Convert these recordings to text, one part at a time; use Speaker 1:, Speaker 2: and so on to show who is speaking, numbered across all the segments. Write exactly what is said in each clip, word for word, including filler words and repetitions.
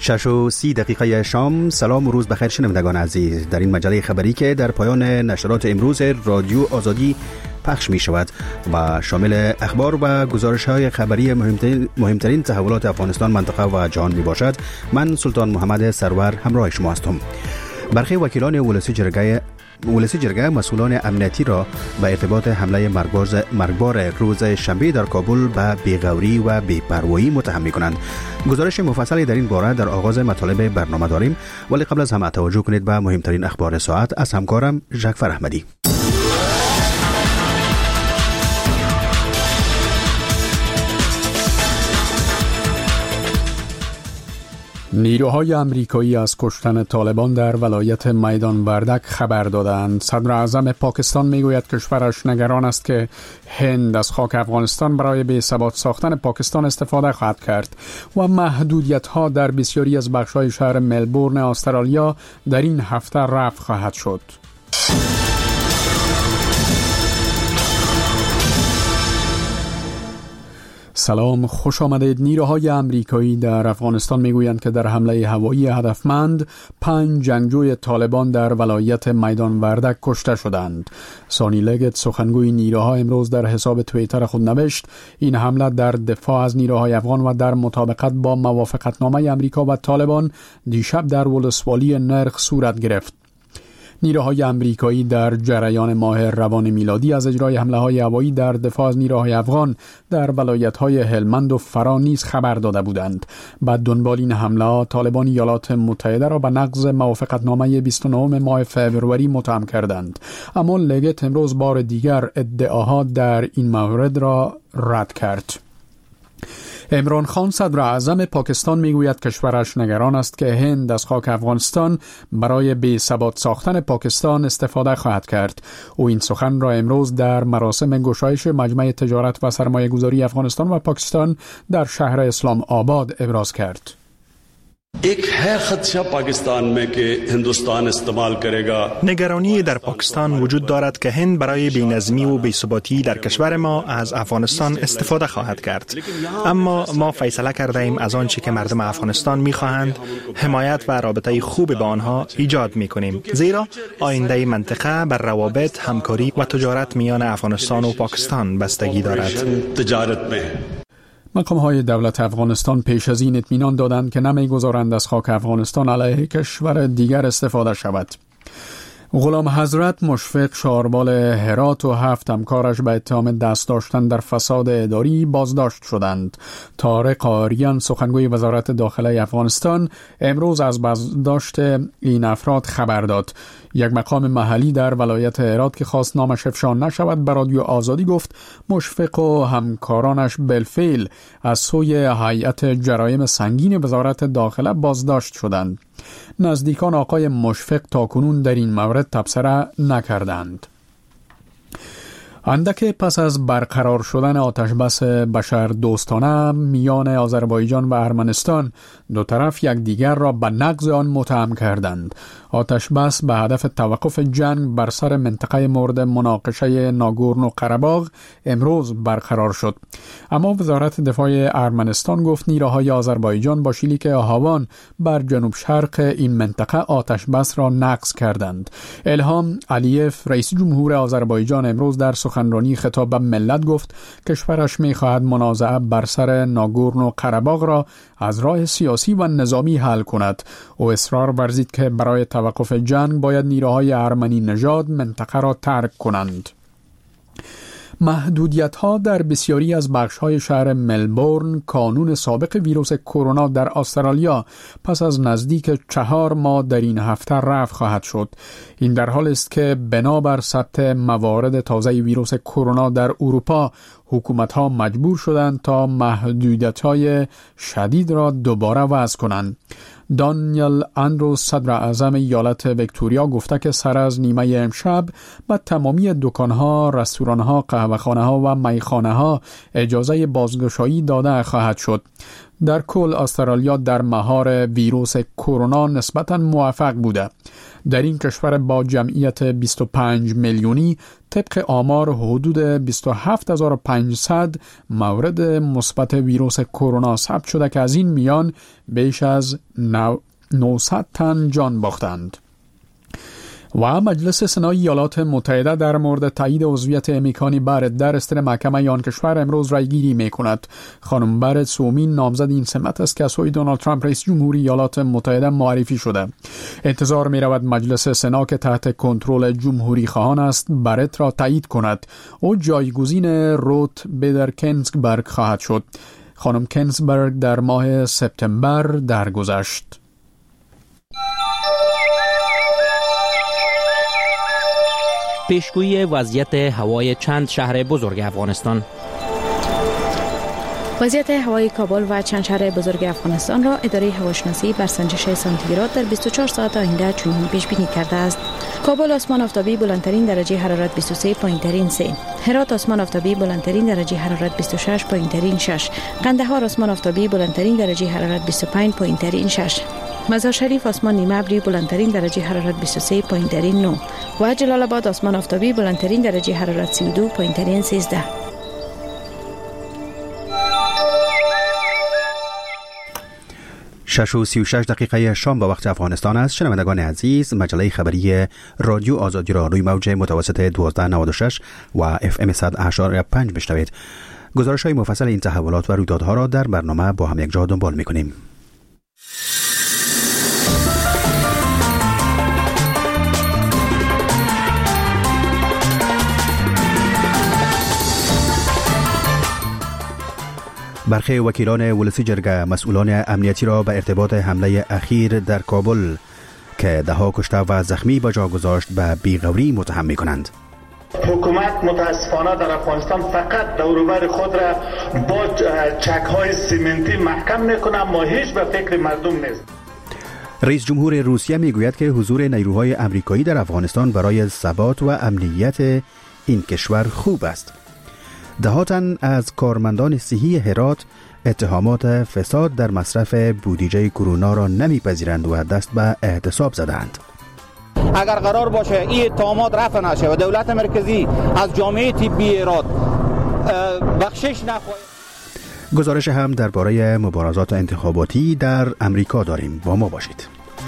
Speaker 1: شش و سی دقیقه شام. سلام و روز بخیر شنوندگان عزیز. در این مجله خبری که در پایان نشرات امروز رادیو آزادی پخش می شود و شامل اخبار و گزارش های خبری مهمترین, مهمترین تحولات افغانستان، منطقه و جهان می باشد. من سلطان محمد سرور همراه شما هستم. برخی وکیلان ولسی جرگه ولسی جرگه مسئولان امنیتی را به ارتباط حمله مرگبار روز شنبه در کابل به بی‌غوری و بی‌پروایی متهم می‌کنند. گزارش مفصلی در این باره در آغاز مطالب برنامه داریم، ولی قبل از همه توجه کنید به مهمترین اخبار ساعت از همکارم ژکفر احمدی.
Speaker 2: نیروهای امریکایی از کشتن طالبان در ولایت میدان وردک خبر دادند. صدر اعظم پاکستان میگوید کشورش نگران است که هند از خاک افغانستان برای بی‌ثبات ساختن پاکستان استفاده خواهد کرد و محدودیت‌ها در بسیاری از بخش‌های شهر ملبورن استرالیا در این هفته رفع خواهد شد. سلام، خوش آمدید. نیروهای امریکایی در افغانستان میگویند که در حمله هوایی هدفمند پنج جنگجوی طالبان در ولایت میدان وردک کشته شدند. سانی لگت، سخنگوی نیروها، امروز در حساب توییتر خود نوشت این حمله در دفاع از نیروهای افغان و در مطابقت با موافقتنامه امریکا و طالبان دیشب در ولسوالی نرخ صورت گرفت. نیروهای امریکایی در جریان ماه روان میلادی از اجرای حمله‌های هوایی در دفاع از نیروهای افغان در ولایت‌های هلمند و فرا نیز خبر داده بودند. بعد دنبال این حمله طالبان ایالات متحده را به نقض موافقتنامه بیست و نهم ماه فوریه متهم کردند. اما لگت امروز بار دیگر ادعاها در این مورد را رد کرد. عمران خان، صدر اعظم پاکستان، میگوید کشورش نگران است که هند از خاک افغانستان برای بی‌ثبات ساختن پاکستان استفاده خواهد کرد. او این سخن را امروز در مراسم گشایش مجمع تجارت و سرمایه گذاری افغانستان و پاکستان در شهر اسلام آباد ابراز کرد.
Speaker 3: एक है खदशा पाकिस्तान में कि हिंदुस्तान इस्तेमाल करेगा.
Speaker 4: نگرانی در پاکستان وجود دارد که هند برای بی‌نظمی و بی‌ثباتی در کشور ما از افغانستان استفاده خواهد کرد. اما ما فیصله کرده ایم از آنچه که مردم افغانستان می‌خواهند حمایت و رابطه خوب با آنها ایجاد می‌کنیم، زیرا آینده منطقه بر روابط، همکاری و تجارت میان افغانستان و پاکستان بستگی دارد.
Speaker 2: مقام‌های دولت افغانستان پیش از این اطمینان دادند که نمی‌گذارند از خاک افغانستان علیه کشور دیگر استفاده شود. غلام حضرت، مشفق شاربال هرات و هفت همکارش به اتهام دست داشتن در فساد اداری بازداشت شدند. طارق آریان، سخنگوی وزارت داخله افغانستان، امروز از بازداشت این افراد خبر داد. یک مقام محلی در ولایت هرات که خواست نامش افشا نشود به رادیو آزادی گفت مشفق و همکارانش بالفعل از سوی هیئت جرایم سنگین وزارت داخله بازداشت شدند. نزدیکان آقای مشفق تاکنون در این مورد تبصره نکردند. اندک پس از برقرار شدن آتشبس بشر دوستانه میان آذربایجان و ارمنستان، دو طرف یکدیگر را به نقض آن متهم کردند. آتشبس به هدف توقف جنگ بر سر منطقه مورد مناقشه ناگورنو قره‌باغ امروز برقرار شد. اما وزارت دفاع ارمنستان گفت نیروهای آذربایجان با شلیک هاوان بر جنوب شرق این منطقه آتشبس را نقض کردند. الهام علیف، رئیس جمهور آذربایجان، امروز در سخنرانی خطاب به ملت گفت کشورش می‌خواهد منازعه بر سر ناگورنو قره‌باغ را از راه سیاسی و نظامی حل کند. او اصرار ورزید که برای توقف جنگ باید نیروهای ارمنی نژاد منطقه را ترک کنند. محدودیت‌ها در بسیاری از بخش‌های شهر ملبورن، کانون سابق ویروس کرونا در استرالیا، پس از نزدیک چهار ماه در این هفته رفع خواهد شد. این در حال است که بنابر ثبت موارد تازه ویروس کرونا در اروپا، حکومت‌ها مجبور شدند تا محدودیت‌های شدید را دوباره وضع کنند. دانیل اندروز، صدر اعظم ایالت ویکتوریا، گفته که سر از نیمه امشب به تمامی دکان‌ها، رستوران‌ها، قهوه‌خانه‌ها و میخانه‌ها اجازه بازگشایی داده خواهد شد. در کل استرالیا در مهار ویروس کرونا نسبتاً موفق بوده. در این کشور با جمعیت بیست و پنج میلیونی طبق آمار حدود بیست و هفت هزار و پانصد مورد مثبت ویروس کرونا ثبت شده که از این میان بیش از نهصد تن جان باختند. و مجلس سنای ایالات متحده در مورد تایید عضویت امیکانی بارت در استر محکمه آن کشور امروز رایگیری می کند. خانم بارت سومین نامزد این سمت است که از سوی دونالد ترامپ رئیس جمهوری ایالات متحده معرفی شده. انتظار می رود مجلس سنا که تحت کنترل جمهوری خواهان است بارت را تایید کند. او جایگزین روت بیدر کنزبرگ خواهد شد. خانم کنزبرگ در ماه سپتامبر درگذشت.
Speaker 5: پیشگویی وضعیت هوای چند شهر بزرگ افغانستان.
Speaker 6: وضعیت هوای کابل و چند شهر بزرگ افغانستان را اداره هواشناسی بر سنجش سانتیگراد در بیست و چهار ساعت آینده چنین پیش بینی کرده است. کابل آسمان آفتابی بلندترین درجه حرارت بیست و سه پایین‌ترین سه، هرات آسمان آفتابی بلندترین درجه حرارت بیست و شش پایین‌ترین شش، قندهار آسمان آفتابی بلندترین درجه حرارت بیست و پنج پایین‌ترین شش، مزار شریف آسمان نیمه ابری بلندترین درجه حرارت بیست و سه پایین‌ترین نه و جلال آباد آسمان آفتابی بلندترین درجه حرارت سی و دو پایین‌ترین سیزده.
Speaker 1: شش و سی و شش دقیقه شام به وقت افغانستان است. شنوندگان عزیز، مجله خبری رادیو آزادی را روی موج متوسط دوازده نود و شش و اف ام صد و هشت و پنج بشنوید. گزارش های مفصل این تحولات و رویدادها را در برنامه با هم یک جا دنبال می‌کنیم. برخی وکیلان ولسی جرگه مسئولان امنیتی را به ارتباط حمله اخیر در کابل که دهها کشته و زخمی به جا گذاشت به بیغوری متهم می کنند.
Speaker 7: حکومت متاسفانه در افغانستان فقط دوروبر خود را با چک‌های سیمنتی محکم می‌کنه، ما هیچ به فکر مردم نیست.
Speaker 1: رئیس جمهور روسیه میگوید که حضور نیروهای آمریکایی در افغانستان برای ثبات و امنیت این کشور خوب است. ده تن از کارمندان صحی هرات اتهامات فساد در مصرف بودجه کرونا را نمیپذیرند و دست به اعتصاب زدند.
Speaker 8: اگر قرار باشه این اتهامات رفع نشه و دولت مرکزی از جامعه طبی هرات بخشش نخواهد.
Speaker 1: گزارش هم درباره مبارزات انتخاباتی در امریکا داریم، با ما باشید.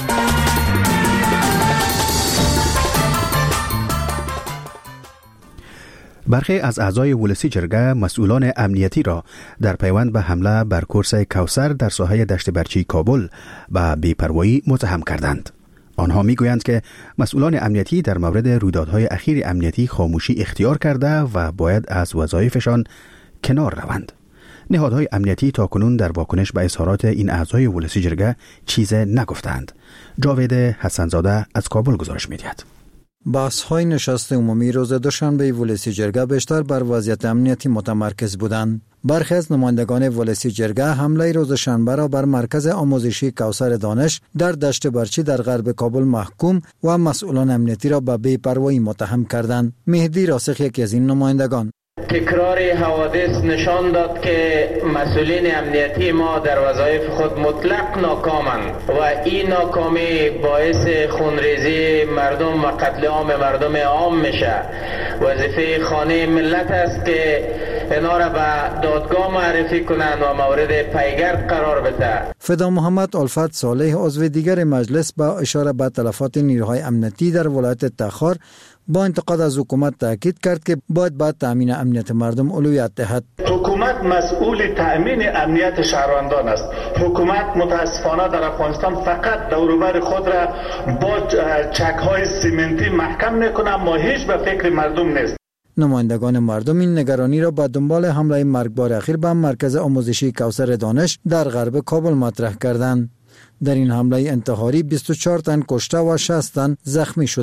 Speaker 1: برخی از اعضای ولسی جرگه مسئولان امنیتی را در پیوند به حمله بر کورس کوثر در ساحه دشت برچی کابل به بی‌پروایی متهم کردند. آنها میگویند که مسئولان امنیتی در مورد رویدادهای اخیر امنیتی خاموشی اختیار کرده و باید از وظایفشان کنار روند. نهادهای امنیتی تاکنون در واکنش به اظهارات این اعضای ولسی جرگه چیز نگفتند. جاوید حسنزاده از کابل گزارش می‌دهد.
Speaker 9: بحث های نشست عمومی روز دوشنبه ولسی جرگه بیشتر بر وضعیت امنیتی متمرکز بودند. برخی از نمایندگان ولسی جرگه حمله روز شنبه را بر مرکز آموزشی کوثر دانش در دشت برچی در غرب کابل محکوم و مسئولان امنیتی را به بی‌پروایی متهم کردند. مهدی راسخ یکی از این نمایندگان:
Speaker 10: تکرار حوادث نشان داد که مسئولین امنیتی ما در وظایف خود مطلق ناکامند و این ناکامی باعث خونریزی مردم و قتل عام مردم عام میشه. وظیفه خانه ملت است که اینا را به دادگاه معرفی کنند و مورد پیگرد قرار بده.
Speaker 9: فدا محمد الفت صالح عضو دیگر مجلس با اشاره به تلفات نیروهای امنیتی در ولایت تخار با انتقاد از حکومت تاکید کرد که باید با تامین امنیت مردم اولویت دهد.
Speaker 7: حکومت مسئول تامین امنیت شهروندان است. حکومت متاسفانه در افغانستان فقط دوروبر خود را با چک‌های سیمنتی محکم میکنه، ما هیچ به فکر مردم نیست.
Speaker 9: نمایندگان مردم این نگرانی را به دنبال حمله مرگبار اخیر به مرکز آموزشی کوثر دانش در غرب کابل مطرح کردند. در این حمله انتحاری بیست و چهار تن کشته و شصت تن زخمی شدند.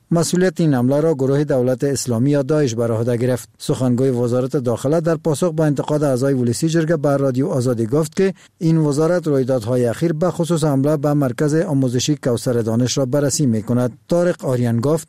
Speaker 9: مسئولیت این حمله را گروه دولت اسلامی یا داعش بر عهده گرفت. سخنگوی وزارت داخله در پاسخ به انتقاد اعضای ولسی جرگه بر رادیو آزادی گفت که این وزارت رویدادهای اخیر به خصوص حمله به مرکز آموزشی کوثر دانش را بررسی می‌کند. طارق آریان گفت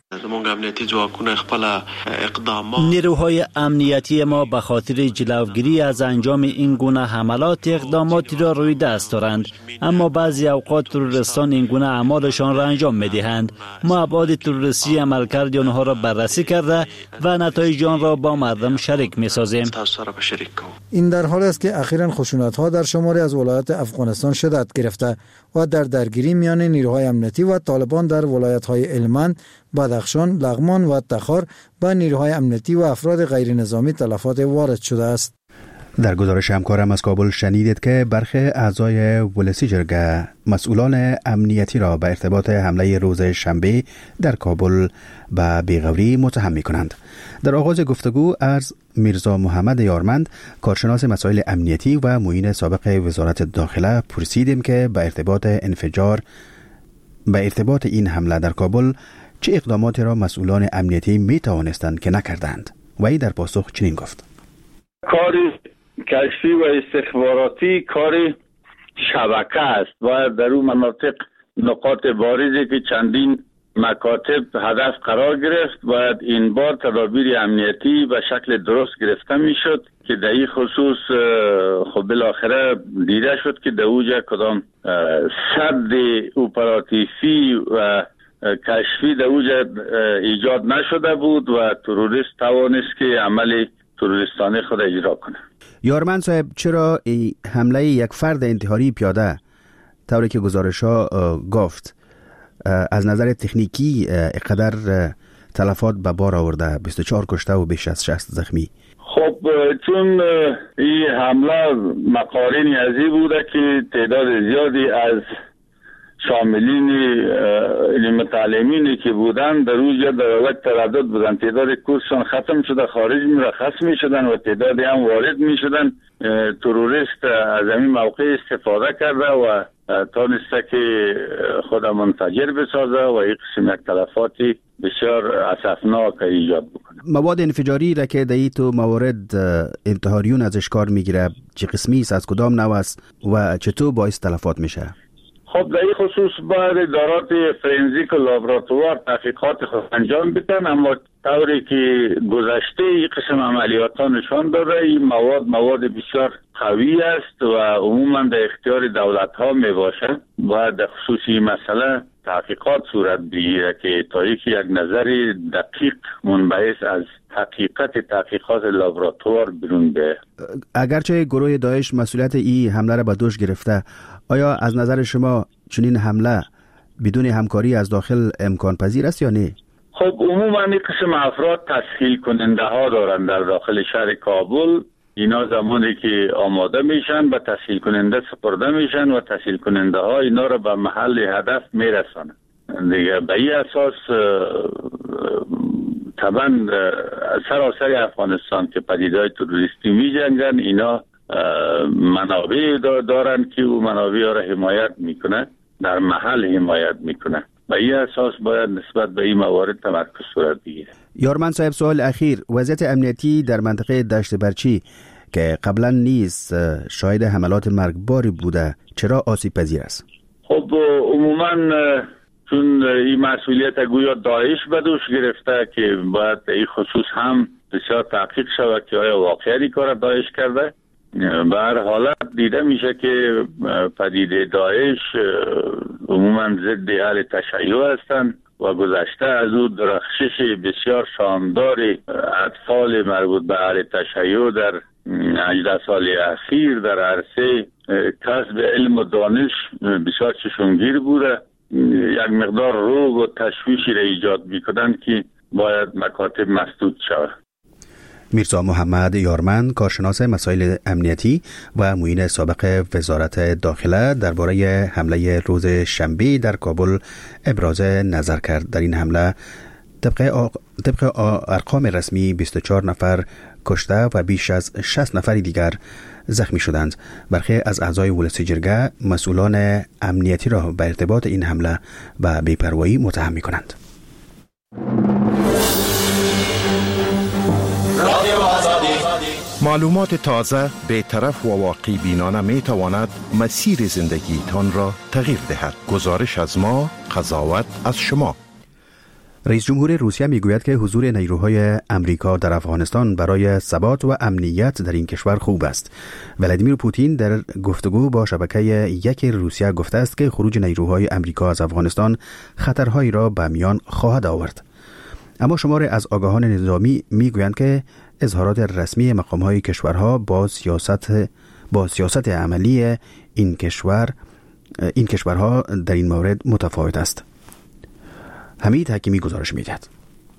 Speaker 11: نیروهای امنیتی ما به خاطر جلوگیری از انجام این گونه حملات اقداماتی را روی دست دارند، اما بعضی اوقات تروریستان این گونه اعمالشان را انجام می‌دهند. ما ابعاد تروریستی عملکرد آنها را بررسی کرده و نتایج آن را با مردم شریک می‌سازیم.
Speaker 9: این در حالی است که اخیراً خشونت‌ها در شماری از ولایات افغانستان شدت گرفته و در درگیری میان نیروهای امنیتی و طالبان در ولایت‌های هلمند، بدخشان، لغمان و تخار به نیروهای امنیتی و افراد غیر نظامی تلفات وارد شده است.
Speaker 1: در گزارش همکارم از کابل شنیدید که برخی اعضای ولسی جرگه مسئولان امنیتی را به ارتباط حمله روز شنبه در کابل به بیغوری متهم می‌کنند. در آغاز گفتگو از میرزا محمد یارمند، کارشناس مسائل امنیتی و معین سابق وزارت داخله، پرسیدیم که به ارتباط انفجار به ارتباط این حمله در کابل چه اقداماتی را مسئولان امنیتی می توانستند که نکردند. و ای در پاسخ چنین گفت:
Speaker 12: کاری کشفی و استخباراتی کاری شبکه است و در اون مناطق نقاط بارزی که چندین مکاتب هدف قرار گرفت، باید این بار تدابیر امنیتی به شکل درست گرفته می شد که در این خصوص خب بالاخره دیده شد که در اوجه کدام سد اپراتیفی و کشفی در اوجه ایجاد نشده بود و تروریست توانست که عمل تروریستانه خود اجرا کنه.
Speaker 1: یارمند صاحب، چرا حمله یک فرد انتحاری پیاده طوری که گزارش ها گفت از نظر تکنیکی اقدر تلفات به بار آورده، بیست و چهار کشته و بیش از شصت زخمی؟
Speaker 12: خب چون این حمله مقارنی از این بوده که تعداد زیادی از شاملین متعلمینی که بودن در روز در وقت تردد بودن، تعداد کورسشان ختم شده، خارج مرخص می شدن و تعدادی هم وارد می شدن. تروریست از این موقع استفاده کرده و تانسته که خود منفجر بسازه و یک قسم یک تلفاتی بسیار اسفناک ایجاد بکنه.
Speaker 1: مواد انفجاری را که در تو موارد انتحاریون ازش کار میگیره چه قسمی است، از کدام نوع است و چطور باعث تلفات میشه؟
Speaker 12: خب در این خصوص باید ادارات فرنزیک و لابراتوار تحقیقات خود انجام بدن، اما طوری که گذشته این قسم عملیات ها نشان داده این مواد مواد بسیار قوی است و عموما در اختیار دولت ها می باشه. باید در خصوص این مسئله تحقیقات صورت بگیره که تا یک نظر دقیق منبعث از حقیقت تحقیقات لابراتوار بیرون به.
Speaker 1: اگرچه گروه داعش مسئولیت این حمله را به دوش گرفته، آیا از نظر شما چنین حمله بدون همکاری از داخل امکان پذیر است یا نه؟
Speaker 12: خب عموما این قسم افراد تسهیل کننده ها دارن در داخل شهر کابل. اینا زمانی که آماده میشن به تسهیل کننده سپرده میشن و تسهیل کننده ها اینا رو به محل هدف میرسانن دیگه. به این اساس طبعا سراسر افغانستان که پدیده‌های تروریستی میجنگن، اینا منابع دارن که او منابع را حمایت میکنه، در محل حمایت میکنه. به این اساس باید نسبت به این موارد تمرکز صورت بگیره.
Speaker 1: یارمند صاحب، سوال اخیر، وضعیت امنیتی در منطقه دشت برچی که قبلا نیست شاهد حملات مرگباری بوده چرا آسیب پذیر است؟
Speaker 12: خب عموما چون این مسئولیت گویا داعش به دوش گرفته که باید این خصوص هم بسیار تحقیق شود که آیا واقعی کار داعش کرده. به هر حالت دیده میشه که پدیده داعش عموما ضد اهل تشیع هستند و گذشته از او درخشش بسیار شاندار اطفال مربوط به اهل تشیع در هجده سال اخیر در عرصه کسب علم و دانش بسیار چشمگیر بوده. یک مقدار روگ و تشویشی را ایجاد میکنن که باید مکاتب مسدود شود.
Speaker 1: میرزا محمد یارمند، کارشناس مسائل امنیتی و معین سابق وزارت داخله، درباره حمله روز شنبه در کابل ابراز نظر کرد. در این حمله طبق آ... طبق ارقام رسمی بیست و چهار نفر کشته و بیش از شصت نفر دیگر زخمی شدند. برخی از اعضای ولسی جرگه مسئولان امنیتی را به ارتباط این حمله به بی‌پروایی متهم می‌کنند.
Speaker 13: معلومات تازه، بی‌طرف و واقعی بینانه می تواند مسیر زندگی تان را تغییر دهد. گزارش از ما، قضاوت از شما.
Speaker 1: رئیس جمهور روسیه میگوید که حضور نیروهای امریکا در افغانستان برای ثبات و امنیت در این کشور خوب است. ولادیمیر پوتین در گفتگو با شبکه یک روسیه گفته است که خروج نیروهای امریکا از افغانستان خطرهایی را به میان خواهد آورد. اما شماری از آگاهان نظامی میگویند که اظهارات رسمی مقام‌های کشورها با سیاست با سیاست عملی این کشور این کشورها در این مورد متفاوت است. حمید حکیمی گزارش می‌دهد.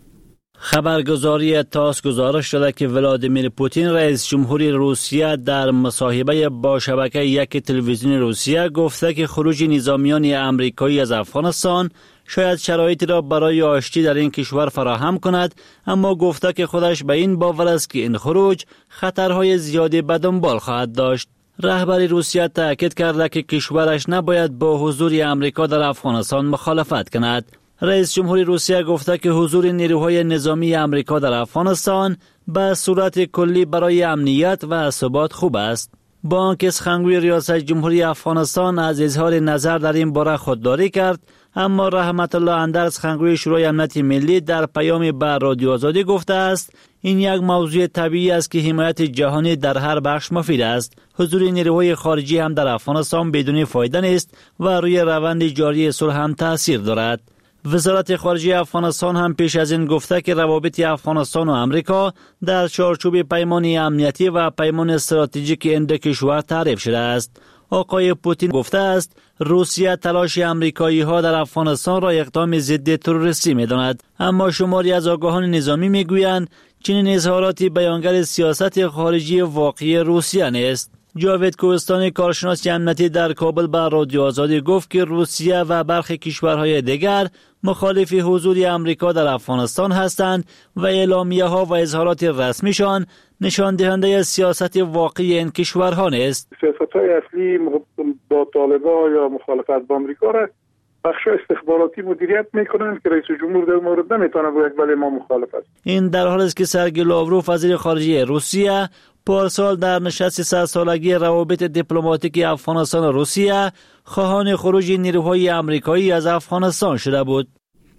Speaker 11: خبرگزاری تاس گزارش داده که ولادیمیر پوتین رئیس جمهوری روسیه در مصاحبه با شبکه یک تلویزیون روسیه گفته که خروج نظامیان امریکایی از افغانستان شاید شرایطی را برای آشتی در این کشور فراهم کند، اما گفته که خودش به این باور است که این خروج خطرهای زیادی به دنبال خواهد داشت. رهبر روسیه تاکید کرده که کشورش نباید با حضور امریکا در افغانستان مخالفت کند. رئیس جمهوری روسیه گفته که حضور نیروهای نظامی امریکا در افغانستان به صورت کلی برای امنیت و ثبات خوب است. با آنکه سخنگوی ریاست جمهوری افغانستان از اظهار نظر در این باره خودداری کرد، اما رحمت الله اندر سخنگوی شورای امنیت ملی در پیامی به رادیو آزادی گفته است این یک موضوع طبیعی است که حمایت جهانی در هر بخش مفید است. حضور نیروهای خارجی هم در افغانستان بدون فایده نیست و روی روند جاری صلح هم تاثیر دارد. وزارت خارجه افغانستان هم پیش از این گفته که روابط افغانستان و امریکا در چارچوب پیمان امنیتی و پیمان استراتژیک این دو کشور تعریف شده است. آقای پوتین گفته است روسیه تلاش امریکایی ها در افغانستان را اقدام ضد تروریستی می داند، اما شماری از آگاهان نظامی می گویند چنین اظهاراتی بیانگر سیاست خارجی واقعی روسیه نیست. جاوید کوهستانی کارشناس امنیتی در کابل به رادیو آزادی گفت که روسیه و برخی کشورهای دیگر مخالف حضور امریکا در افغانستان هستند و اعلامیه ها و اظهارات رسمیشان نشان دهنده سیاست واقعی این کشورها نیست.
Speaker 14: سیاست های اصلی با طالبان یا مخالفت با امریکا را بخش استخباراتی مدیریت میکنند که رئیس جمهور در مورد نمیتونه بگه ولی ما مخالف است.
Speaker 11: این در حالی است که سرگئی لاوروف وزیر خارجه روسیه پارسال در نشست صد سالگی روابط دیپلماتیک افغانستان و روسیه خواهان خروج نیروهای امریکایی از افغانستان شده بود.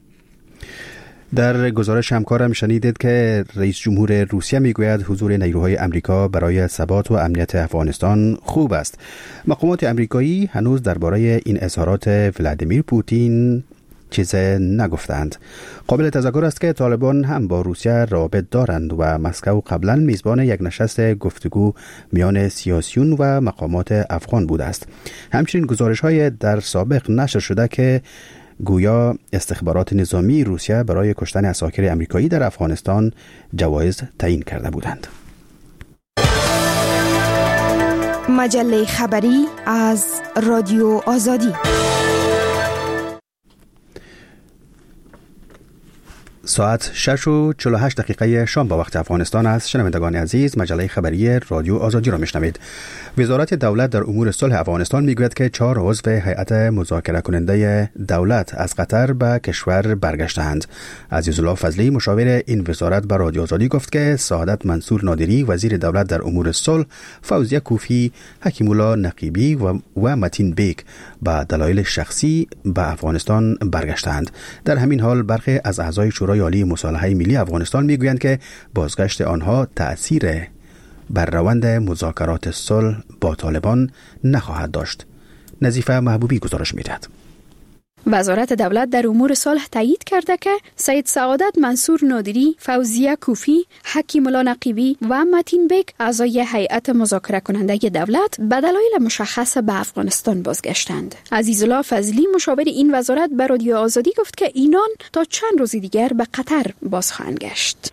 Speaker 1: در گزارش همکارم شنیدید که رئیس جمهور روسیه میگوید حضور نیروهای امریکا برای ثبات و امنیت افغانستان خوب است. مقامات امریکایی هنوز درباره این اظهارات ولادیمیر پوتین چیز نگفتند. قابل تذکر است که طالبان هم با روسیه روابط دارند و مسکو قبلا میزبان یک نشست گفتگو میان سیاسیون و مقامات افغان بوده است. همچنین گزارش‌های در سابق نشر شده که گویا استخبارات نظامی روسیه برای کشتن عساکر امریکایی در افغانستان جوایز تعیین کرده بودند.
Speaker 15: مجله خبری از رادیو آزادی.
Speaker 1: ساعت شش و چهل و هشت دقیقه شام با وقت افغانستان است. شنوندگان عزیز، مجله خبری رادیو آزادی را میشنوید. وزارت دولت در امور صلح افغانستان میگوید که چهار عضو هیئت مذاکره کننده دولت از قطر به کشور برگشتند. عزیزالله فضلی مشاور این وزارت به رادیو آزادی گفت که سعادت منصور نادری وزیر دولت در امور صلح، فوزیه کوفی، حکیم الله نقیبی و, و متین بیک به دلایل شخصی به افغانستان برگشتند. در همین حال برخی از اعضای شورای عالی مصالحه ملی افغانستان میگویند که بازگشت آنها تأثیر بر روند مذاکرات صلح با طالبان نخواهد داشت. نظیفه محبوبی گزارش میدهد.
Speaker 16: وزارت دولت در امور صلح تایید کرده که سید سعادت منصور نادری، فوزیه کوفی، حکیم الله نقیبی و متین بیک اعضای هیئت مذاکره کننده دولت به دلایل مشخص به افغانستان بازگشتند. عزیزالله فضلی مشاور این وزارت به رادیو آزادی گفت که اینان تا چند روز دیگر به قطر باز خواهند گشت.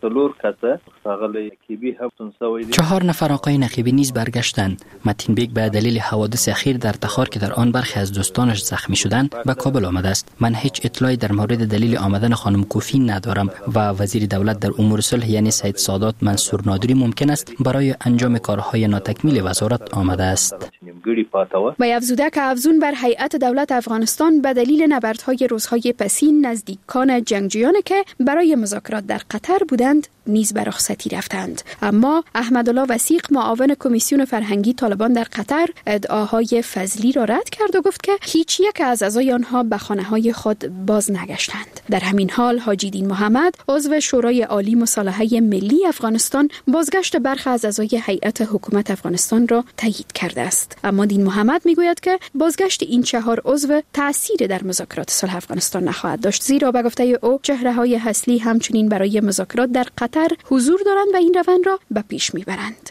Speaker 17: چهار نفر آقای نقیبی نیز برگشتند. متین بیک به دلیل حوادث اخیر در تخار که در آن برخی از دوستانش زخمی شدند به کابل آمده است. من هیچ اطلاعی در مورد دلیل آمدن خانم کوفی ندارم و وزیر دولت در امور صلح یعنی سید سعادت منصور نادری ممکن است برای انجام کارهای ناتکمیل وزارت آمده است.
Speaker 16: و افزوده که افزون بر هیئت دولت افغانستان به دلیل نبردهای روزهای پسین نزدیکان جنگجویانی که برای مذاکرات در قطر بودند نیز به رخصتی رفتند. اما احمدالله وثیق معاون کمیسیون فرهنگی طالبان در قطر ادعاهای فضلی را رد کرد و گفت که هیچ یک از اعضای آنها به خانه‌های خود باز نگشتند. در همین حال حاجی دین محمد عضو شورای عالی مصالحه ملی افغانستان بازگشت برخی از اعضای هیئت حکومت افغانستان را تایید کرده است. اما دین محمد میگوید که بازگشت این چهار عضو تأثیر در مذاکرات صلح افغانستان نخواهد داشت، زیرا به گفته او چهره‌های اصلی همچنین برای مذاکرات در قطر حضور دارند و این روند را به پیش میبرند.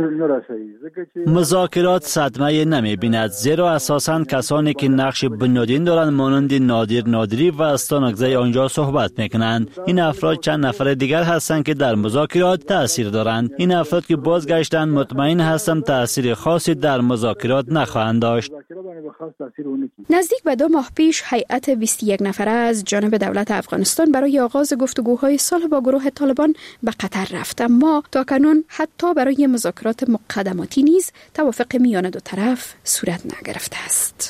Speaker 11: مذاکرات صدمه نمی‌بیند، زیرا اساساً کسانی که نقش بنیادین دارند مانند نادر نادری و استانکزی آنجا صحبت میکنند. این افراد چند نفر دیگر هستند که در مذاکرات تأثیر دارند. این افراد که بازگشتند مطمئن هستم تأثیر خاصی در مذاکرات نخواهند داشت.
Speaker 16: نزدیک به دو ماه پیش هیئت بیست و یک نفره از جانب دولت افغانستان برای آغاز گفتگوهای صلح با گروه طالبان به قطر رفت، اما تاکنون حتی برای مذاکرات مقدماتی نیز توافق میان دو طرف صورت نگرفته است.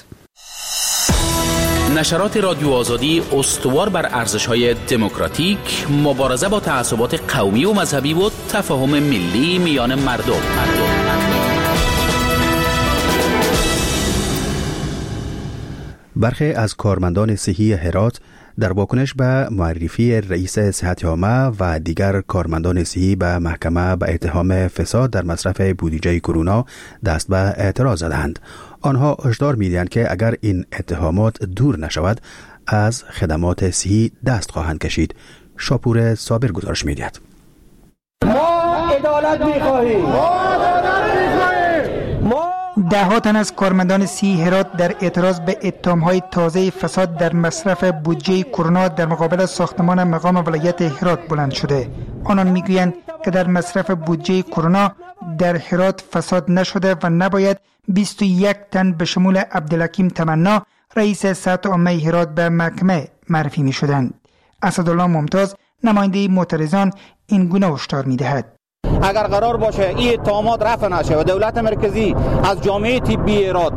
Speaker 18: نشرات رادیو آزادی استوار بر ارزش‌های دموکراتیک، مبارزه با تعصبات قومی و مذهبی و تفاهم ملی میان مردم. مردم.
Speaker 1: برخی از کارمندان صحی هرات در واکنش به معرفی رئیس صحت عامه و دیگر کارمندان صحی به محکمه به اتهام فساد در مصرف بودجه کرونا دست به اعتراض زدند. آنها هشدار می‌دهند که اگر این اتهامات دور نشود از خدمات صحی دست خواهند کشید. شاپور صابر گزارش می‌دهد.
Speaker 19: ما عدالت می‌خواهیم.
Speaker 20: ده ها تن از کارمندان سی هرات در اعتراض به اتهام‌های تازه فساد در مصرف بودجه کرونا در مقابل ساختمان مقام ولایت هرات بلند شده. آنان میگویند که در مصرف بودجه کرونا در هرات فساد نشده و نباید بیست و یک تن به شمول عبدالحکیم تمنا رئیس صحت عامه هرات به محکمه معرفی می شدند. اسدالله ممتاز نماینده معترضان این گونه هشدار می دهد.
Speaker 8: اگر قرار باشه این اتهامات رفع نشه و دولت مرکزی از جامعه طبی هرات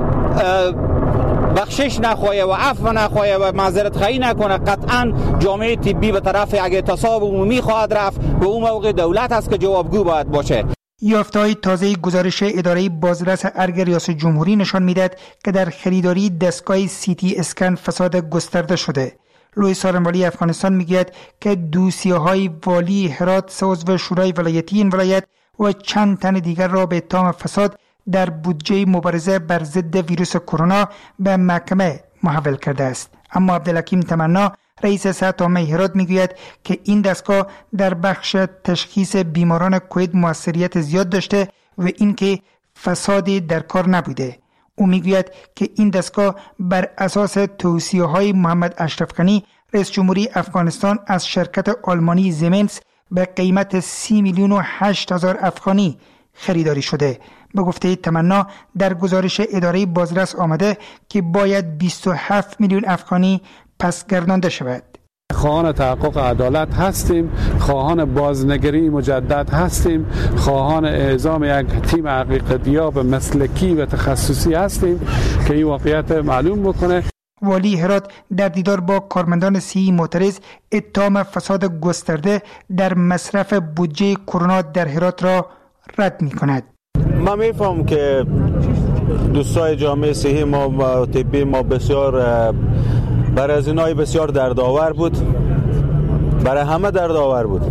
Speaker 8: بخشش نخواهی و عفو نخواهی و معذرت خواهی نکنه، قطعا جامعه طبی به طرف اگه اعتصاب عمومی خواهد رفت و اون موقع دولت است که جوابگو باید باشه.
Speaker 20: یافته‌های تازه گزارش اداره بازرس ارگ ریاست جمهوری نشان میدهد که در خریداری دستگاه سی تی اسکن فساد گسترده شده. لوی سارنوالی افغانستان میگوید که دوسیه‌های والی هرات، سه عضو شورای ولایتی این ولایت و چند تن دیگر را به اتهام فساد در بودجه مبارزه بر ضد ویروس کرونا به محکمه محول کرده است. اما عبدالحکیم تمنا رئیس صحت عامه هرات میگوید که این دستگاه در بخش تشخیص بیماران کووید موثریت زیاد داشته و اینکه فسادی در کار نبوده. او میگوید که این دستگاه بر اساس توصیه‌های محمد اشرف غنی رئیس جمهوری افغانستان از شرکت آلمانی زیمنس به قیمت سی میلیون و هشت هزار افغانی خریداری شده. به گفته تمنا در گزارش اداره بازرس آمده که باید بیست و هفت میلیون افغانی پس گردانده شود.
Speaker 21: خواهان تحقق عدالت هستیم، خواهان بازنگری مجدد هستیم، خواهان اعزام یک تیم حقیقتیاب مسلکی و تخصصی هستیم که این واقعیت معلوم بکنه.
Speaker 20: والی هرات در دیدار با کارمندان صحی معترض اتهام فساد گسترده در مصرف بودجه کرونا در هرات را رد می کند.
Speaker 22: من میفهم که دوستای جامعه صحی ما و طبی ما بسیار برای از اینای بسیار دردآور بود، برای همه دردآور بود.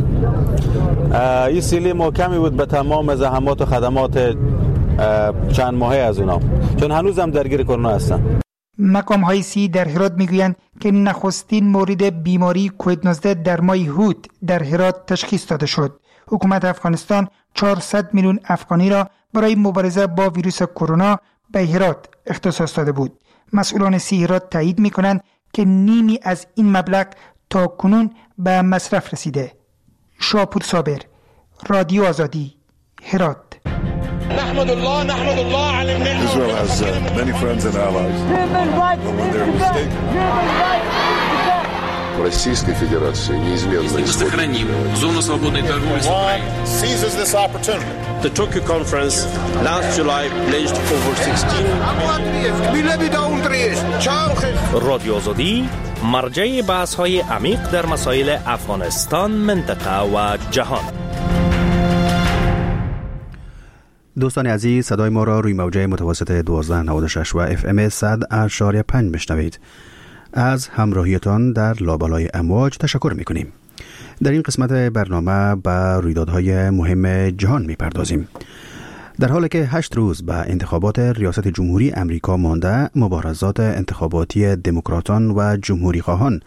Speaker 22: این سیلی محکمی بود به تمام زحمات و خدمات چند ماهه از اونا، چون هنوز هم درگیر کرونا هستن.
Speaker 20: مقام های سی در هرات میگویند که نخستین مورد بیماری کووید نوزده در ماه هود در هرات تشخیص داده شد. حکومت افغانستان چهارصد میلیون افغانی را برای مبارزه با ویروس کرونا به هرات اختصاص داده بود. مسئولان سی هرات تایید میکنند که نیمی از این مبلغ تا کنون به مصرف رسیده. شاپور صابر، رادیو آزادی، هرات.
Speaker 19: نحمد الله نحمد الله على النعمة.
Speaker 23: Israel has uh, many friends and allies. But when they're mistaken.
Speaker 3: в Российской Федерации неизменно
Speaker 18: сохраним зону свободной торговли с Украиной.
Speaker 4: The Tokyo Conference last July pledged over sixteen
Speaker 23: رادیو آزادی مرجع بحث‌های عمیق در مسائل افغانستان، منطقه و جهان.
Speaker 1: دوستان عزیز، صدای ما را روی موجه متوسط دوازده نود و شش و اف ام صد اشاریه پنج میشنوید. از همراهیتان در لابلای امواج تشکر میکنیم. در این قسمت برنامه به رویدادهای مهم جهان میپردازیم. در حالی که هشت روز به انتخابات ریاست جمهوری امریکا مانده، مبارزات انتخاباتی دموکراتان و جمهوری خواهان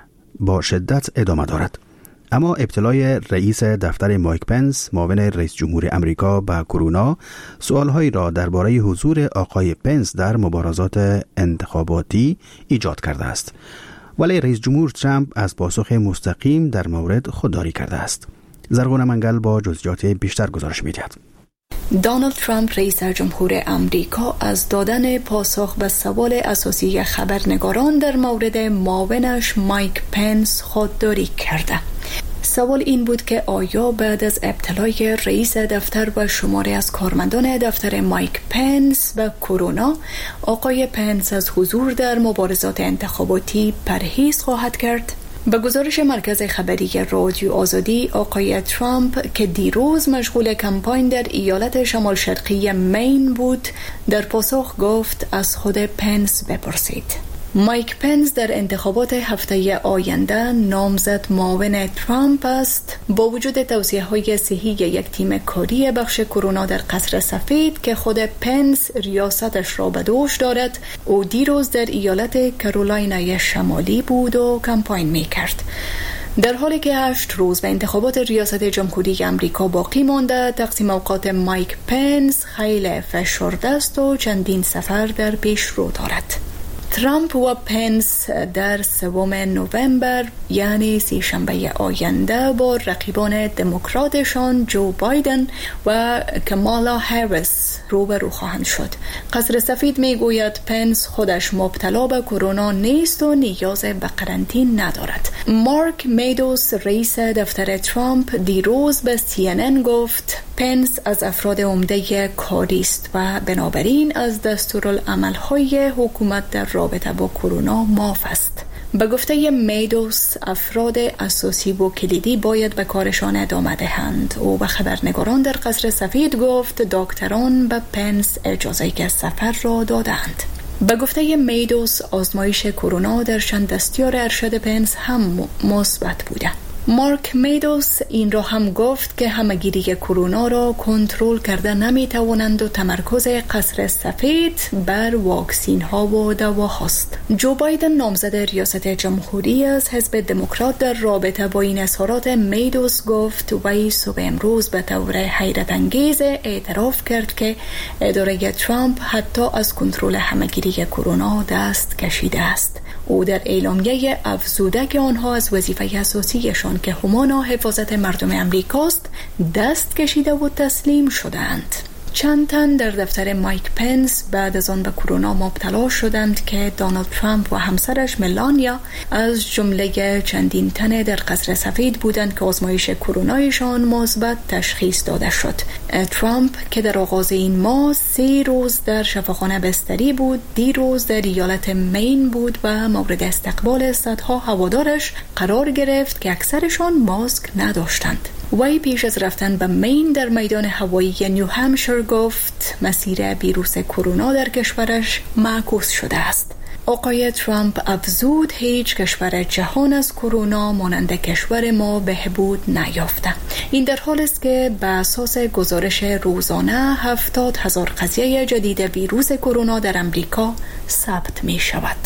Speaker 1: با شدت ادامه دارد. اما ابتلای رئیس دفتر مایک پنس، معاون رئیس جمهور امریکا به کرونا، سوالهایی را درباره حضور آقای پنس در مبارزات انتخاباتی ایجاد کرده است. ولی رئیس جمهور ترامپ از پاسخ مستقیم در مورد خودداری کرده است. زرغون منگل با جزئیات بیشتر گزارش می‌دهد.
Speaker 24: دونالد ترامپ رئیس جمهور امریکا از دادن پاسخ به سوال اساسی خبرنگاران در مورد معاونش مایک پنس خودداری کرده. سوال این بود که آیا بعد از ابتلای رئیس دفتر و شماری از کارمندان دفتر مایک پنس به کرونا، آقای پنس از حضور در مبارزات انتخاباتی پرهیز خواهد کرد؟ به گزارش مرکز خبری رادیو آزادی، آقای ترامپ که دیروز مشغول کمپاین در ایالت شمال شرقی مین بود، در پاسخ گفت از خود پنس بپرسید. مایک پنس در انتخابات هفته آینده نامزد معاون ترامپ است. با وجود توصیه‌های صحی یک تیم کاری بخش کرونا در قصر سفید که خود پنس ریاستش را به دوش دارد، او دیروز در ایالت کارولینای شمالی بود و کمپاین می‌کرد. در حالی که هشت روز به انتخابات ریاست جمهوری امریکا باقی مانده، تقسیم اوقات مایک پنس خیلی فشرده است و چندین سفر در پیش رو دارد. ترامپ و پنس در سوم نوامبر یعنی سی شنبه آینده با رقیبان دموکراتشان جو بایدن و کامالا هریس روبرو خواهند شد. قصر سفید میگوید پنس خودش مبتلا به کرونا نیست و نیاز به قرنطینه ندارد. مارک میدوس رئیس دفتر ترامپ دیروز به سی ان ان گفت پنس از افراد عمده کاری است و بنابراین از دستورالعمل‌های حکومت در رابطه با کرونا معاف است. به گفته میدوس، افراد اساسی و کلیدی باید به کارشان ادامه دهند. او به خبرنگاران در قصر سفید گفت دکتران به پنس اجازه که سفر را دادند. به گفته میدوس، آزمایش کرونا در چند دستیار ارشد پنس هم مثبت بوده. مارک میدوس این را هم گفت که همه‌گیری کرونا را کنترل کرده نمی‌توانند و تمرکز قصر سفید بر واکسین ها و دواهاست. جو بایدن نامزد ریاست جمهوری از حزب دموکرات در رابطه با این اظهارات میدوس گفت وی صبح امروز به طور حیرت انگیز اعتراف کرد که اداره ترامپ حتی از کنترل همه‌گیری کرونا دست کشیده است. او در اعلامیه افزوده که آنها از وظیفه اساسیشان که همانا حفاظت مردم امریکاست دست کشیده و تسلیم شدند. چند تن در دفتر مایک پنس بعد از آن به کرونا مبتلا شدند که دونالد ترامپ و همسرش ملانیا از جمله چندین تن در قصر سفید بودند که آزمایش کرونایشان مثبت تشخیص داده شد. ترامپ که در آغاز این ماه سه روز در شفاخانه بستری بود، دیروز در ایالت مین بود و مورد استقبال صدها هوادارش قرار گرفت که اکثرشان ماسک نداشتند. وی پیش از رفتن به مین در میدان هوایی نیو همشایر گفت مسیر ویروس کرونا در کشورش معکوس شده است. آقای ترامپ افزود هیچ کشور جهان از کرونا مانند کشور ما بهبود نیافته. این در حال است که به اساس گزارش روزانه هفتاد هزار قضیه جدید ویروس کرونا در امریکا ثبت می شود.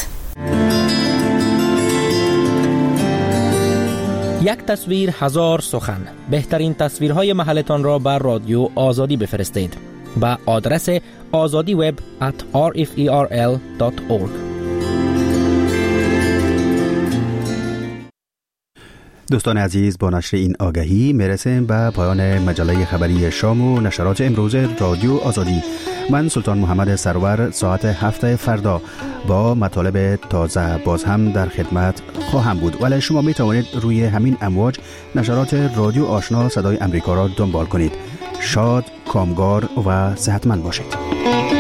Speaker 5: یک تصویر هزار سخن. بهترین تصویرهای محلتان را بر رادیو آزادی بفرستید با آدرس آزادی وب ات آر اف ای آر ال دات اورگ.
Speaker 1: دوستان عزیز، با نشر این آگهی میرسیم به پایان مجله خبری شام و نشرات امروز رادیو آزادی. من سلطان محمد سرور ساعت هفت فردا با مطالب تازه باز هم در خدمت خواهم بود. ولی شما می توانید روی همین امواج نشرات رادیو آشنا صدای امریکا را دنبال کنید. شاد، کامگار و صحتمند باشید.